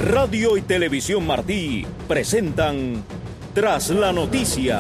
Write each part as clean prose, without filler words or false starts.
Radio y Televisión Martí presentan Tras la Noticia.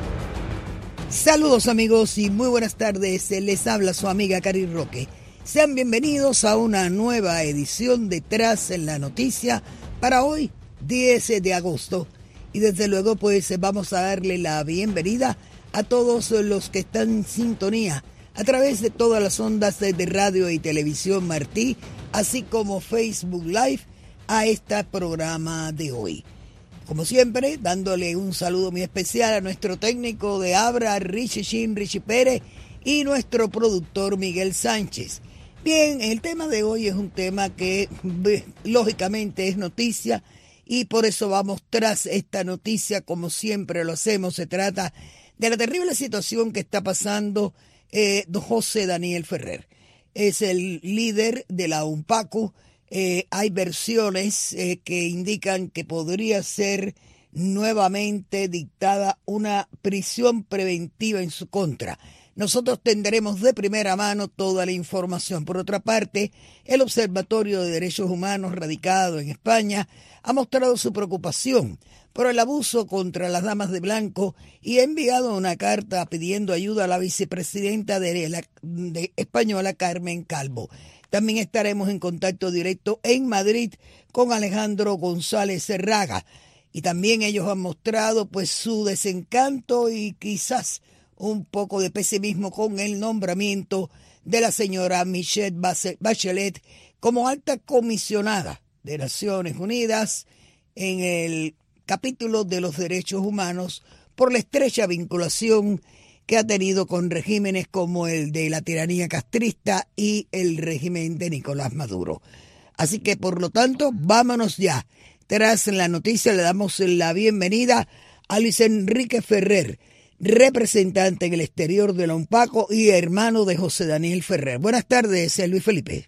Saludos amigos y muy buenas tardes, les habla su amiga Cari Roque. Sean bienvenidos a una nueva edición de Tras la Noticia para hoy, 10 de agosto. Y desde luego pues vamos a darle la bienvenida a todos los que están en sintonía a través de todas las ondas de Radio y Televisión Martí, así como Facebook Live a este programa de hoy. Como siempre, dándole un saludo muy especial a nuestro técnico de Abra, Richie Pérez, y nuestro productor Miguel Sánchez. Bien, el tema de hoy es un tema que lógicamente es noticia y por eso vamos tras esta noticia como siempre lo hacemos. Se trata de la terrible situación que está pasando don José Daniel Ferrer. Es el líder de la UNPACU. Hay versiones que indican que podría ser nuevamente dictada una prisión preventiva en su contra. Nosotros tendremos de primera mano toda la información. Por otra parte, el Observatorio de Derechos Humanos radicado en España ha mostrado su preocupación por el abuso contra las damas de blanco y ha enviado una carta pidiendo ayuda a la vicepresidenta de española, Carmen Calvo. También estaremos en contacto directo en Madrid con Alejandro González Serraga. Y también ellos han mostrado pues su desencanto y quizás un poco de pesimismo con el nombramiento de la señora Michelle Bachelet como alta comisionada de Naciones Unidas en el capítulo de los derechos humanos por la estrecha vinculación que ha tenido con regímenes como el de la tiranía castrista y el régimen de Nicolás Maduro. Así que, por lo tanto, vámonos ya. Tras la noticia le damos la bienvenida a Luis Enrique Ferrer, representante en el exterior de la UNPACU y hermano de José Daniel Ferrer. Buenas tardes, Luis Felipe.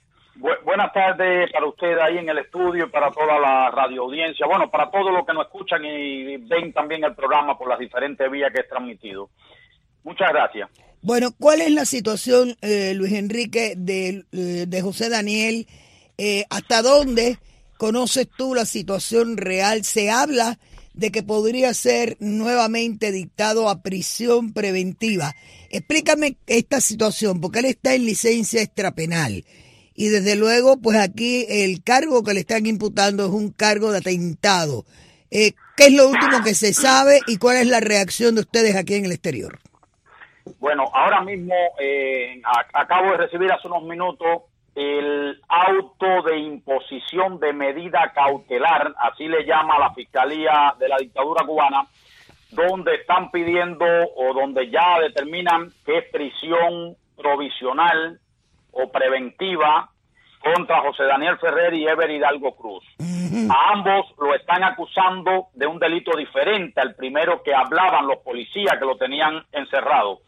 Buenas tardes para usted ahí en el estudio y para toda la radio audiencia. Bueno, para todos los que nos escuchan y ven también el programa por las diferentes vías que es transmitido. Muchas gracias. Bueno, ¿cuál es la situación, Luis Enrique, de José Daniel? ¿Hasta dónde conoces tú la situación real? Se habla de que podría ser nuevamente dictado a prisión preventiva. Explícame esta situación, porque él está en licencia extrapenal. Y desde luego, pues aquí el cargo que le están imputando es un cargo de atentado. ¿Qué es lo último que se sabe y cuál es la reacción de ustedes aquí en el exterior? Bueno, ahora mismo acabo de recibir hace unos minutos el auto de imposición de medida cautelar, así le llama la Fiscalía de la dictadura cubana, donde están pidiendo o donde ya determinan que es prisión provisional o preventiva contra José Daniel Ferrer y Ever Hidalgo Cruz. A ambos lo están acusando de un delito diferente al primero que hablaban los policías que lo tenían encerrado.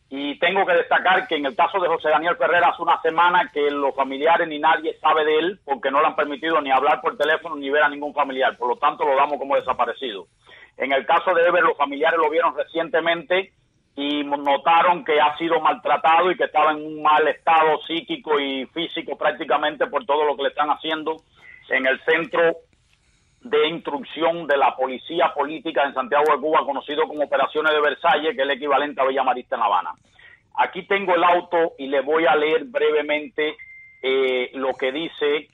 Y tengo que destacar que en el caso de José Daniel Ferrer hace una semana que los familiares ni nadie sabe de él porque no le han permitido ni hablar por teléfono ni ver a ningún familiar. Por lo tanto, lo damos como desaparecido. En el caso de Ever, los familiares lo vieron recientemente y notaron que ha sido maltratado y que estaba en un mal estado psíquico y físico prácticamente por todo lo que le están haciendo en el centro de instrucción de la policía política en Santiago de Cuba, conocido como Operaciones de Versalles, que es el equivalente a Villa Marista en La Habana. Aquí tengo el auto y le voy a leer brevemente lo que dice,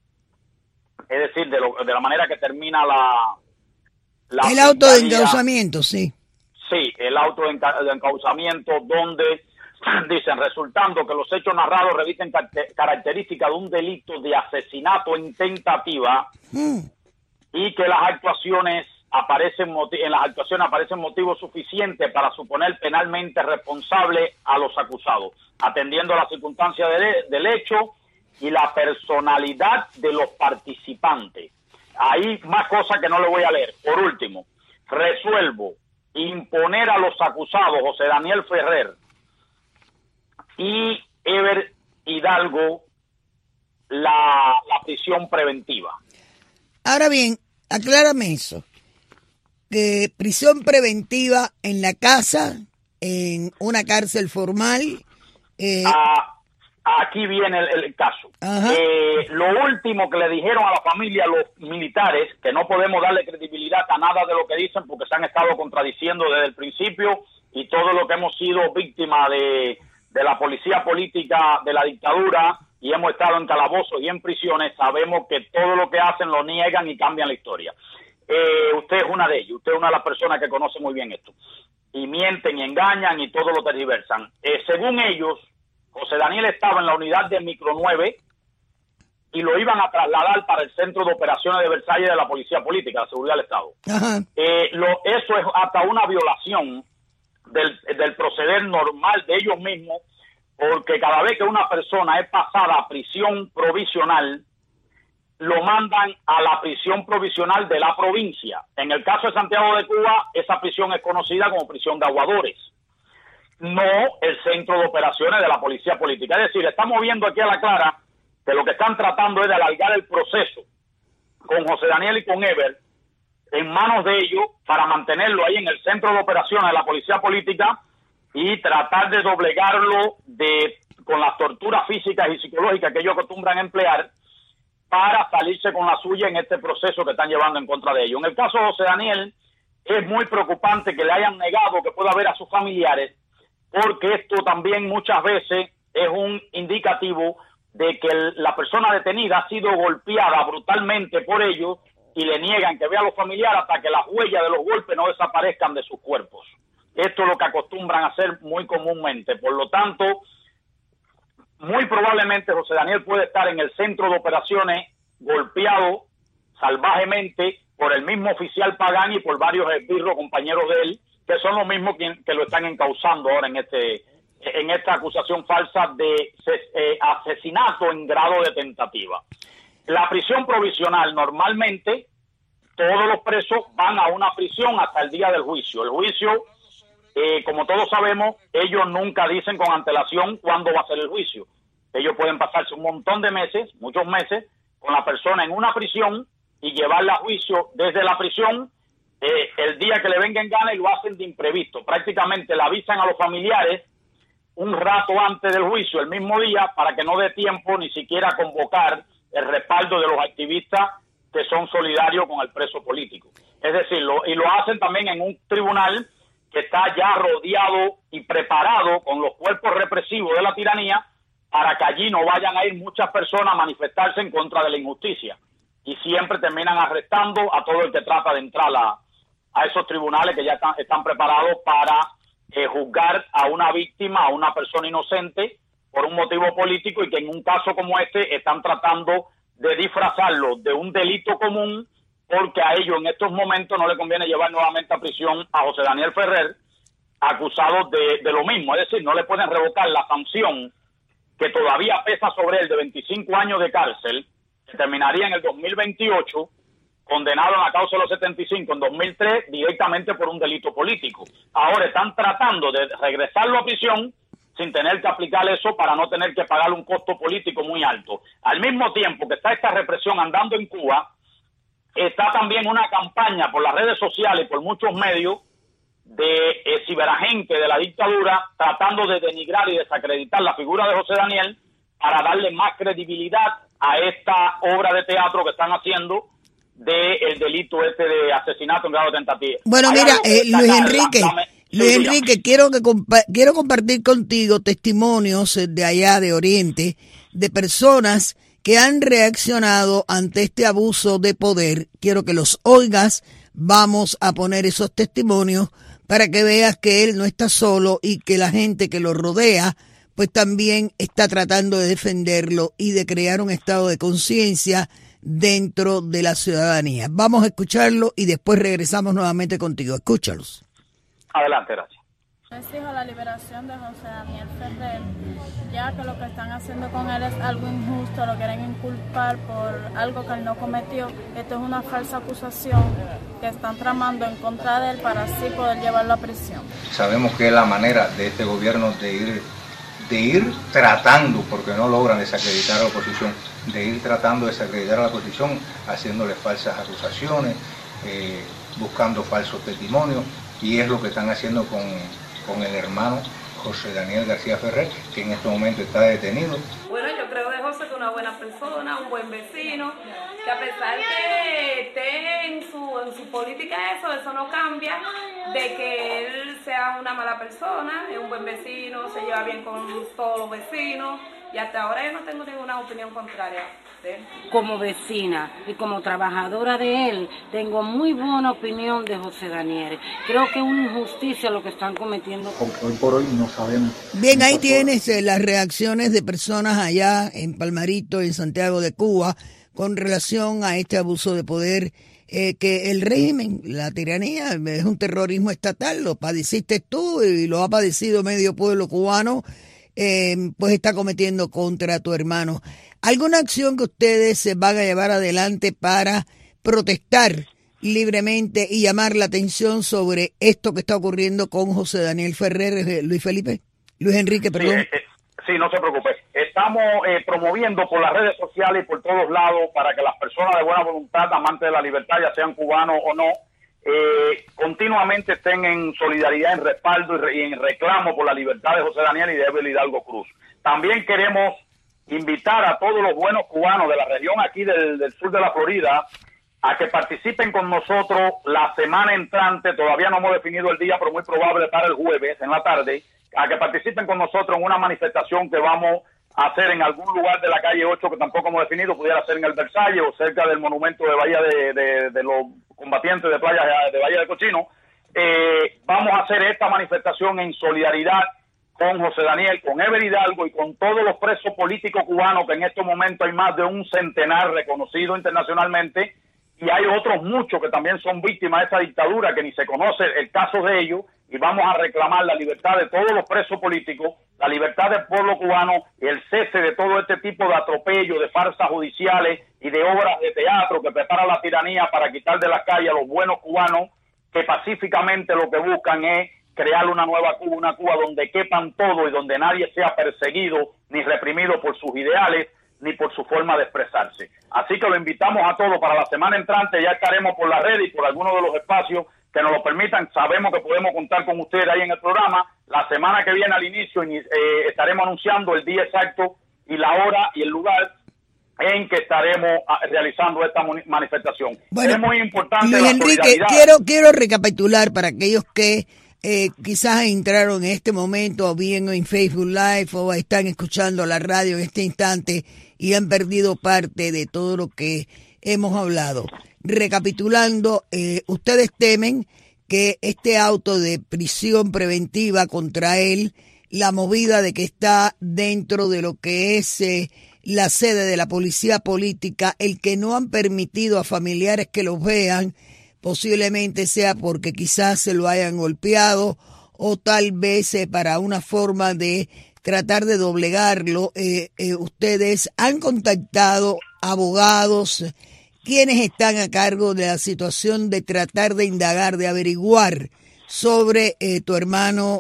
es decir, de la manera que termina el auto de encauzamiento, sí. Sí, el auto de encauzamiento donde dicen, resultando que los hechos narrados revisten características de un delito de asesinato en tentativa y que en las actuaciones aparecen motivos suficientes para suponer penalmente responsable a los acusados, atendiendo a las circunstancias del hecho y la personalidad de los participantes. Hay más cosas que no le voy a leer. Por último, resuelvo imponer a los acusados José Daniel Ferrer y Ever Hidalgo la prisión preventiva. Ahora bien, aclárame eso. Que prisión preventiva en la casa, en una cárcel formal. aquí viene el caso. Lo último que le dijeron a la familia los militares, que no podemos darle credibilidad a nada de lo que dicen porque se han estado contradiciendo desde el principio, y todo lo que hemos sido víctimas de la policía política de la dictadura y hemos estado en calabozos y en prisiones, sabemos que todo lo que hacen lo niegan y cambian la historia. Usted es una de ellos, usted es una de las personas que conoce muy bien esto. Y mienten y engañan y todo lo tergiversan. Según ellos, José Daniel estaba en la unidad de Micro 9 y lo iban a trasladar para el Centro de Operaciones de Versalles de la Policía Política, la Seguridad del Estado. Eso es hasta una violación del proceder normal de ellos mismos, porque cada vez que una persona es pasada a prisión provisional, lo mandan a la prisión provisional de la provincia. En el caso de Santiago de Cuba, esa prisión es conocida como prisión de aguadores, no el Centro de Operaciones de la Policía Política. Es decir, estamos viendo aquí a la clara que lo que están tratando es de alargar el proceso con José Daniel y con Ever en manos de ellos para mantenerlo ahí en el Centro de Operaciones de la Policía Política y tratar de doblegarlo con las torturas físicas y psicológicas que ellos acostumbran a emplear para salirse con la suya en este proceso que están llevando en contra de ellos. En el caso de José Daniel, es muy preocupante que le hayan negado que pueda ver a sus familiares, porque esto también muchas veces es un indicativo de que la persona detenida ha sido golpeada brutalmente por ellos y le niegan que vea a los familiares hasta que las huellas de los golpes no desaparezcan de sus cuerpos. Esto es lo que acostumbran a hacer muy comúnmente. Por lo tanto, muy probablemente José Daniel puede estar en el Centro de Operaciones golpeado salvajemente por el mismo oficial Pagani y por varios esbirros compañeros de él, que son los mismos que lo están encausando ahora en esta acusación falsa de asesinato en grado de tentativa. La prisión provisional, normalmente todos los presos van a una prisión hasta el día del juicio. El juicio, como todos sabemos, ellos nunca dicen con antelación cuándo va a ser el juicio. Ellos pueden pasarse un montón de meses, muchos meses, con la persona en una prisión y llevarla a juicio desde la prisión el día que le venga en gana, y lo hacen de imprevisto. Prácticamente le avisan a los familiares un rato antes del juicio, el mismo día, para que no dé tiempo ni siquiera a convocar el respaldo de los activistas que son solidarios con el preso político. Es decir, lo hacen también en un tribunal que está ya rodeado y preparado con los cuerpos represivos de la tiranía para que allí no vayan a ir muchas personas a manifestarse en contra de la injusticia. Y siempre terminan arrestando a todo el que trata de entrar a esos tribunales que ya están preparados para juzgar a una víctima, a una persona inocente, por un motivo político, y que en un caso como este están tratando de disfrazarlo de un delito común, porque a ellos en estos momentos no le conviene llevar nuevamente a prisión a José Daniel Ferrer, acusado de lo mismo. Es decir, no le pueden revocar la sanción que todavía pesa sobre él de 25 años de cárcel, que terminaría en el 2028, condenado en la causa de los 75 en 2003 directamente por un delito político. Ahora están tratando de regresarlo a prisión sin tener que aplicar eso para no tener que pagar un costo político muy alto. Al mismo tiempo que está esta represión andando en Cuba, está también una campaña por las redes sociales y por muchos medios de ciberagente de la dictadura tratando de denigrar y desacreditar la figura de José Daniel para darle más credibilidad a esta obra de teatro que están haciendo del delito de asesinato en grado de tentativa. Bueno, mira, Luis Enrique, quiero compartir contigo testimonios de allá de Oriente, de personas que han reaccionado ante este abuso de poder. Quiero que los oigas. Vamos a poner esos testimonios para que veas que él no está solo y que la gente que lo rodea pues también está tratando de defenderlo y de crear un estado de conciencia dentro de la ciudadanía. Vamos a escucharlo y después regresamos nuevamente contigo. Escúchalos. Adelante, gracias. Exijo la liberación de José Daniel Ferrer, ya que lo que están haciendo con él es algo injusto, lo quieren inculpar por algo que él no cometió. Esto es una falsa acusación que están tramando en contra de él para así poder llevarlo a prisión. Sabemos que es la manera de este gobierno de ir tratando, porque no logran desacreditar a la oposición, de ir tratando de desacreditar a la oposición, haciéndole falsas acusaciones, buscando falsos testimonios, y es lo que están haciendo con el hermano José Daniel García Ferrer, que en este momento está detenido. Bueno, yo creo de José que es una buena persona, un buen vecino, que a pesar que esté en su política eso no cambia de que él sea una mala persona, es un buen vecino, se lleva bien con todos los vecinos y hasta ahora yo no tengo ninguna opinión contraria. Como vecina y como trabajadora de él, tengo muy buena opinión de José Daniel. Creo que es una injusticia lo que están cometiendo. Hoy por hoy no sabemos. Bien, ahí tienes las reacciones de personas allá en Palmarito, en Santiago de Cuba, con relación a este abuso de poder, que el régimen, la tiranía, es un terrorismo estatal, lo padeciste tú y lo ha padecido medio pueblo cubano, pues está cometiendo contra tu hermano. ¿Alguna acción que ustedes se van a llevar adelante para protestar libremente y llamar la atención sobre esto que está ocurriendo con José Daniel Ferrer, Luis Enrique, perdón? Sí, no se preocupe. Estamos promoviendo por las redes sociales y por todos lados para que las personas de buena voluntad, amantes de la libertad, ya sean cubanos o no, continuamente estén en solidaridad, en respaldo y en reclamo por la libertad de José Daniel y de Evelyn Hidalgo Cruz. También queremos invitar a todos los buenos cubanos de la región aquí del sur de la Florida a que participen con nosotros la semana entrante. Todavía no hemos definido el día, pero muy probable para el jueves en la tarde, a que participen con nosotros en una manifestación que vamos a hacer en algún lugar de la calle 8 que tampoco hemos definido, pudiera ser en el Versalles o cerca del monumento de Bahía de los combatientes de playa de Bahía de Cochino. Vamos a hacer esta manifestación en solidaridad con José Daniel, con Evelyn Hidalgo y con todos los presos políticos cubanos, que en estos momentos hay más de un centenar reconocidos internacionalmente, y hay otros muchos que también son víctimas de esa dictadura que ni se conoce el caso de ellos, y vamos a reclamar la libertad de todos los presos políticos, la libertad del pueblo cubano y el cese de todo este tipo de atropello, de farsas judiciales y de obras de teatro que prepara la tiranía para quitar de las calles a los buenos cubanos que pacíficamente lo que buscan es crear una nueva Cuba, una Cuba donde quepan todos y donde nadie sea perseguido ni reprimido por sus ideales ni por su forma de expresarse. Así que lo invitamos a todos para la semana entrante. Ya estaremos por la red y por algunos de los espacios que nos lo permitan. Sabemos que podemos contar con ustedes ahí en el programa. La semana que viene al inicio estaremos anunciando el día exacto y la hora y el lugar en que estaremos realizando esta manifestación. Bueno, es muy importante Luis Enrique, quiero recapitular para aquellos que quizás entraron en este momento o bien en Facebook Live o están escuchando la radio en este instante y han perdido parte de todo lo que hemos hablado. Recapitulando, ustedes temen que este auto de prisión preventiva contra él, la movida de que está dentro de lo que es la sede de la policía política, el que no han permitido a familiares que los vean, posiblemente sea porque quizás se lo hayan golpeado o tal vez para una forma de tratar de doblegarlo. Ustedes han contactado abogados, quienes están a cargo de la situación de tratar de indagar, de averiguar sobre tu hermano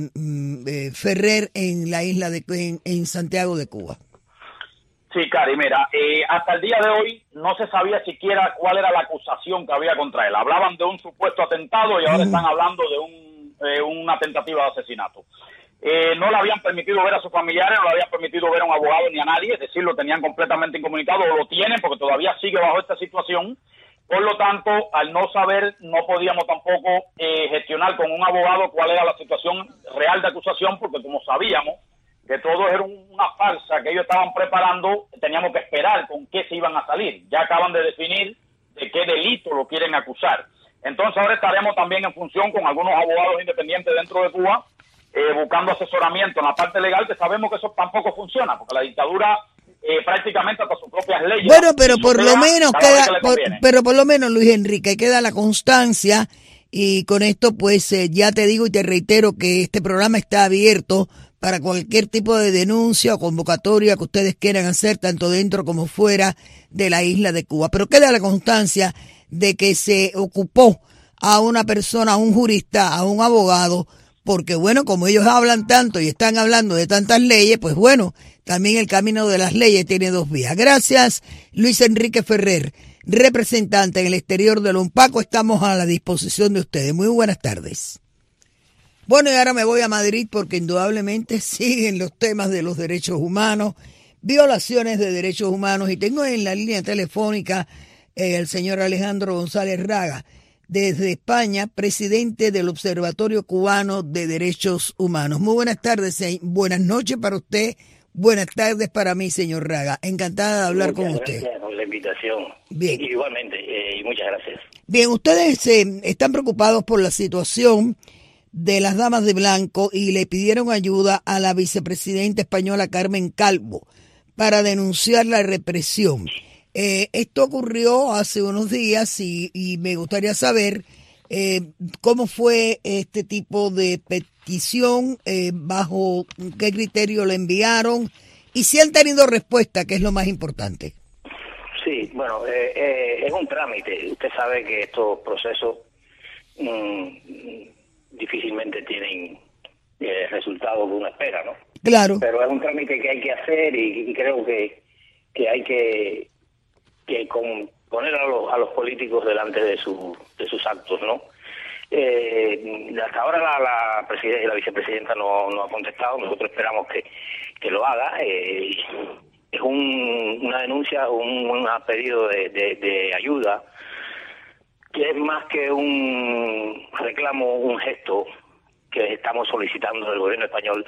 Ferrer en la isla en Santiago de Cuba. Sí, Cari, mira, hasta el día de hoy no se sabía siquiera cuál era la acusación que había contra él. Hablaban de un supuesto atentado y ahora están hablando de una tentativa de asesinato. No le habían permitido ver a sus familiares, no le habían permitido ver a un abogado ni a nadie, es decir, lo tenían completamente incomunicado, o lo tienen porque todavía sigue bajo esta situación. Por lo tanto, al no saber, no podíamos tampoco gestionar con un abogado cuál era la situación real de acusación, porque como sabíamos que todo era una farsa que ellos estaban preparando, teníamos que esperar con qué se iban a salir. Ya acaban de definir de qué delito lo quieren acusar. Entonces ahora estaremos también en función con algunos abogados independientes dentro de Cuba, buscando asesoramiento en la parte legal, que sabemos que eso tampoco funciona, porque la dictadura prácticamente hasta sus propias leyes. Bueno, pero por lo menos pero por lo menos, Luis Enrique, queda la constancia, y con esto pues ya te digo y te reitero que este programa está abierto para cualquier tipo de denuncia o convocatoria que ustedes quieran hacer, tanto dentro como fuera de la isla de Cuba. Pero queda la constancia de que se ocupó a una persona, a un jurista, a un abogado, porque bueno, como ellos hablan tanto y están hablando de tantas leyes, pues bueno, también el camino de las leyes tiene dos vías. Gracias, Luis Enrique Ferrer, representante en el exterior de la UNPACO. Estamos a la disposición de ustedes. Muy buenas tardes. Bueno, y ahora me voy a Madrid porque indudablemente siguen los temas de los derechos humanos, violaciones de derechos humanos, y tengo en la línea telefónica el señor Alejandro González Raga, desde España, presidente del Observatorio Cubano de Derechos Humanos. Muy buenas tardes, buenas noches para usted, buenas tardes para mí, señor Raga. Encantada de hablar con usted. Gracias por la invitación. Bien. Igualmente, y muchas gracias. Bien, ustedes están preocupados por la situación de las damas de blanco y le pidieron ayuda a la vicepresidenta española Carmen Calvo para denunciar la represión. Esto ocurrió hace unos días y me gustaría saber cómo fue este tipo de petición, bajo qué criterio la enviaron y si han tenido respuesta, que es lo más importante. Sí, bueno, es un trámite. Usted sabe que estos procesos difícilmente tienen resultados que uno espera, ¿no? Claro. Pero es un trámite que hay que hacer y creo que hay que poner a los políticos delante de sus actos, ¿no? Hasta ahora la vicepresidenta no ha contestado. Nosotros esperamos que lo haga. Es una denuncia, un pedido de ayuda, que es más que un reclamo, un gesto que estamos solicitando del gobierno español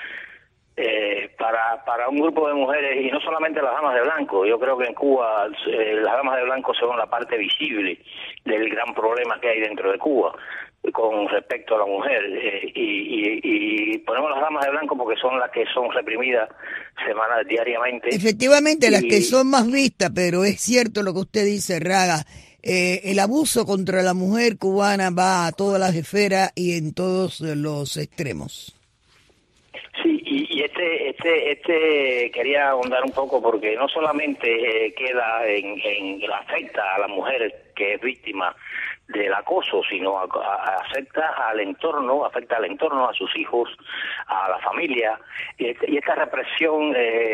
para un grupo de mujeres, y no solamente las damas de blanco. Yo creo que en Cuba las damas de blanco son la parte visible del gran problema que hay dentro de Cuba con respecto a la mujer, y ponemos las damas de blanco porque son las que son reprimidas diariamente. Efectivamente, las que son más vistas, pero es cierto lo que usted dice, Raga. El abuso contra la mujer cubana va a todas las esferas y en todos los extremos. Sí, y este quería ahondar un poco porque no solamente queda afecta a la mujer que es víctima del acoso, sino afecta al entorno, a sus hijos, a la familia, y esta represión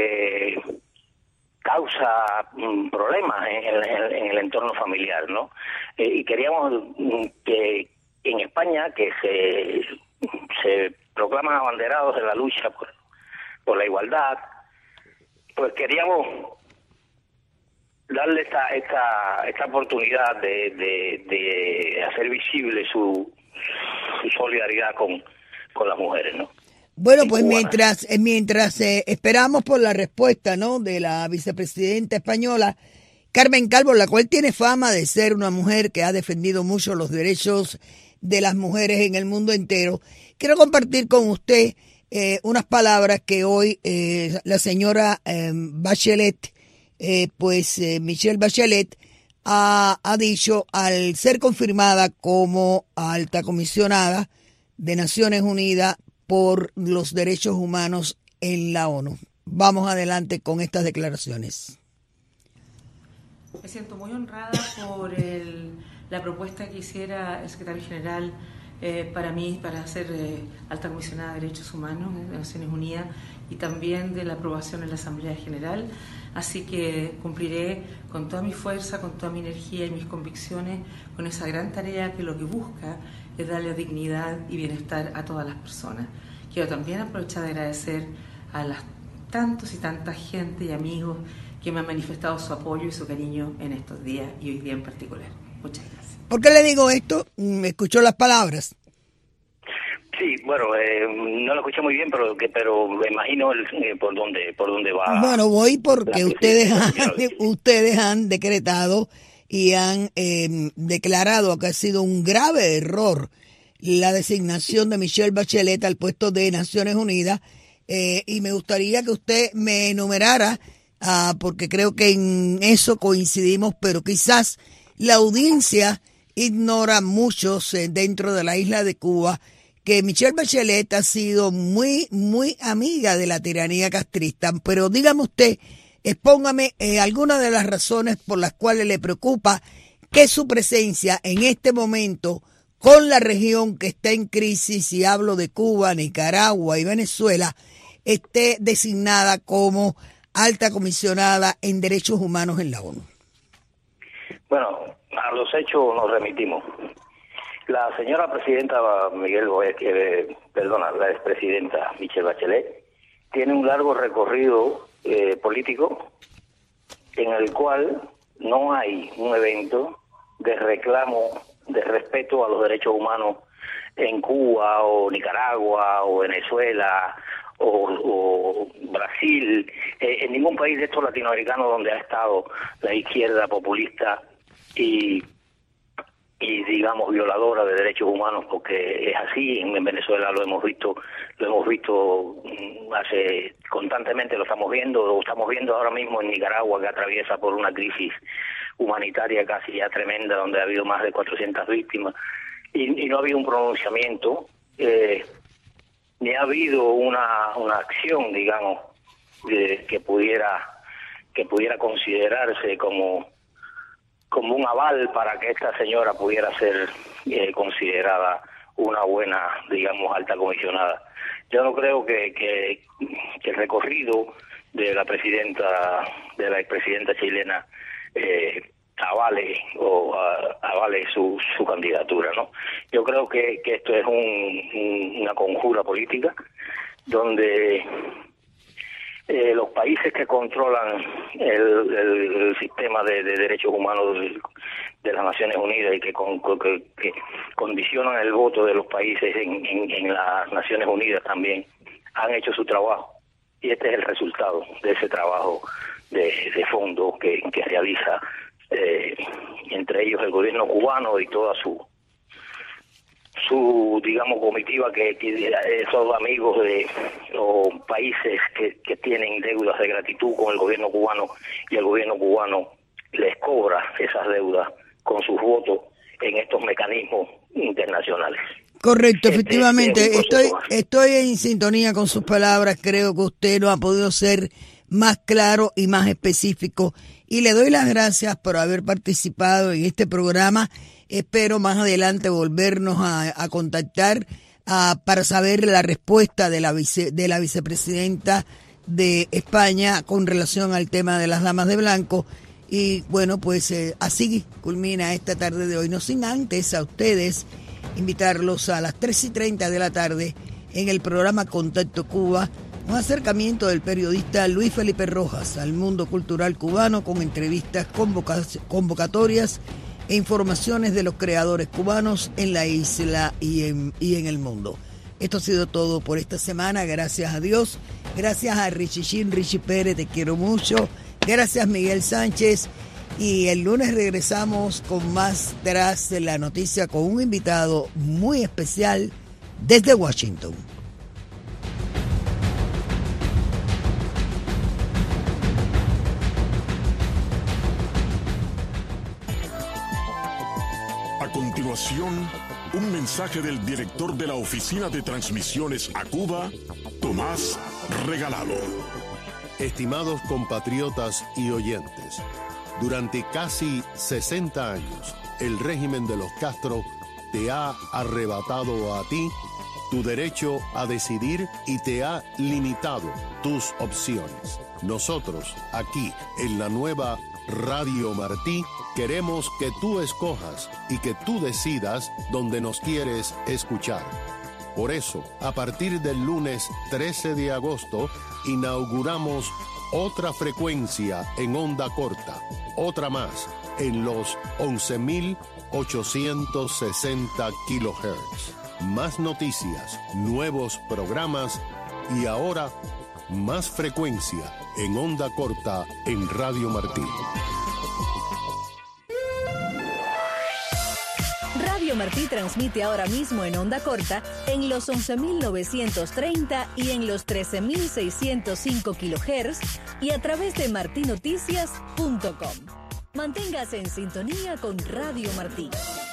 causa problemas en el entorno familiar, ¿no? Y queríamos que en España, que se proclaman abanderados en la lucha por la igualdad, pues queríamos darle esta oportunidad de hacer visible su solidaridad con las mujeres, ¿no? Bueno, pues mientras esperamos por la respuesta, ¿no?, de la vicepresidenta española Carmen Calvo, la cual tiene fama de ser una mujer que ha defendido mucho los derechos de las mujeres en el mundo entero, quiero compartir con usted unas palabras que hoy la señora Bachelet, Michelle Bachelet, ha dicho al ser confirmada como alta comisionada de Naciones Unidas por los derechos humanos en la ONU. Vamos adelante con estas declaraciones. Me siento muy honrada por la propuesta que hiciera el secretario general para mí, para ser alta comisionada de Derechos Humanos de Naciones Unidas, y también de la aprobación en la Asamblea General. Así que cumpliré con toda mi fuerza, con toda mi energía y mis convicciones con esa gran tarea que lo que busca es darle dignidad y bienestar a todas las personas. Quiero también aprovechar de agradecer a las tantos y tanta gente y amigos que me han manifestado su apoyo y su cariño en estos días y hoy día en particular. Muchas gracias. ¿Por qué le digo esto? ¿Me escuchó las palabras? Sí, bueno, no lo escuché muy bien, pero me imagino por dónde va. Bueno, voy porque ustedes han decretado y han declarado que ha sido un grave error la designación de Michelle Bachelet al puesto de Naciones Unidas, y me gustaría que usted me enumerara, porque creo que en eso coincidimos, pero quizás la audiencia ignora muchos dentro de la isla de Cuba que Michelle Bachelet ha sido muy, muy amiga de la tiranía castrista. Pero dígame usted, expóngame algunas de las razones por las cuales le preocupa que su presencia en este momento con la región que está en crisis, y hablo de Cuba, Nicaragua y Venezuela, esté designada como alta comisionada en derechos humanos en la ONU. Bueno, a los hechos nos remitimos. La señora presidenta la expresidenta Michelle Bachelet tiene un largo recorrido político en el cual no hay un evento de reclamo, de respeto a los derechos humanos en Cuba o Nicaragua o Venezuela o Brasil, en ningún país de estos latinoamericanos donde ha estado la izquierda populista y digamos violadora de derechos humanos, porque es así. En Venezuela lo hemos visto hace constantemente, lo estamos viendo ahora mismo en Nicaragua, que atraviesa por una crisis humanitaria casi ya tremenda, donde ha habido más de 400 víctimas y no ha habido un pronunciamiento, ni ha habido una acción, digamos, que pudiera considerarse como un aval para que esta señora pudiera ser considerada una buena, digamos, alta comisionada. Yo no creo que el recorrido de la expresidenta chilena avale su candidatura, ¿no? Yo creo que esto es una conjura política donde los países que controlan el sistema de derechos humanos de las Naciones Unidas y que condicionan el voto de los países en las Naciones Unidas también han hecho su trabajo, y este es el resultado de ese trabajo de fondo que realiza entre ellos el gobierno cubano y toda su digamos comitiva, que esos amigos o países que tienen deudas de gratitud con el gobierno cubano, y el gobierno cubano les cobra esas deudas con sus votos en estos mecanismos internacionales. Correcto, efectivamente, estoy en sintonía con sus palabras. Creo que usted no ha podido ser más claro y más específico, y le doy las gracias por haber participado en este programa. Espero más adelante volvernos a contactar para saber la respuesta de la vicepresidenta de España con relación al tema de las damas de blanco. Y bueno, pues así culmina esta tarde de hoy, no sin antes a ustedes invitarlos a las 3:30 de la tarde en el programa Contacto Cuba, un acercamiento del periodista Luis Felipe Rojas al mundo cultural cubano, con entrevistas, convocatorias e informaciones de los creadores cubanos en la isla y en el mundo. Esto ha sido todo por esta semana, gracias a Dios, gracias a Richie Pérez, te quiero mucho, gracias Miguel Sánchez, y el lunes regresamos con más Tras la Noticia con un invitado muy especial desde Washington. A continuación, un mensaje del director de la Oficina de Transmisiones a Cuba, Tomás Regalado. Estimados compatriotas y oyentes, durante casi 60 años, el régimen de los Castro te ha arrebatado a ti tu derecho a decidir y te ha limitado tus opciones. Nosotros, aquí, en la nueva Radio Martí, queremos que tú escojas y que tú decidas dónde nos quieres escuchar. Por eso, a partir del lunes 13 de agosto, inauguramos otra frecuencia en onda corta, otra más, en los 11.860 kHz. Más noticias, nuevos programas y ahora más frecuencia en onda corta en Radio Martí. Radio Martí transmite ahora mismo en onda corta en los 11.930 y en los 13.605 kHz y a través de martinoticias.com. Manténgase en sintonía con Radio Martí.